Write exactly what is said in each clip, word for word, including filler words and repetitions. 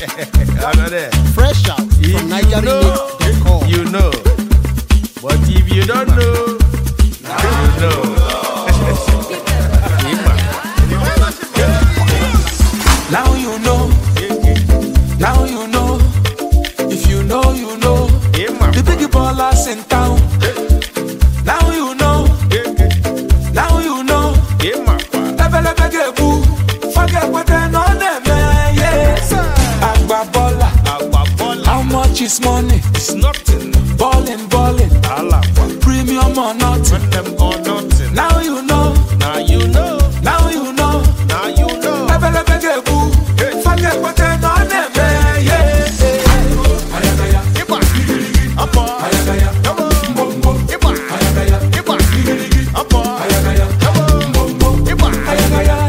Fresh out from Niger Remix dot com. You know. But if you don't know, now you know. Now you know. Now you know. If you know, you know. The big ballers in town. Now you know. Now you know. Forget what they know them, yes. Agba baller. How much is money? It's nothing. Ballin', ballin'. Premium or nothing. Or nothing. Now you know. Now you know. Now you know. Now you know. Forget what they know them, yes. Ayagaya. Up on. Ayagaya. Come on. Ayagaya. Up on. Ayagaya. Ayagaya.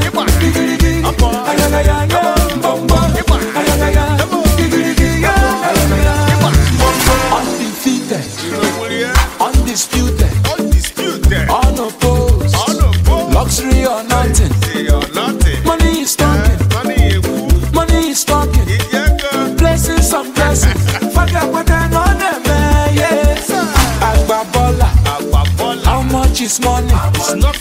Undefeated, undisputed, Undisputed. unopposed, Unopposed. luxury or nothing. Say or nothing. Money is talking, Money, fool. money is talking. Yeah, girl. Blessings and blessings. Forget what I know them, yes. Agba baller. Agba baller. How much is money? It's not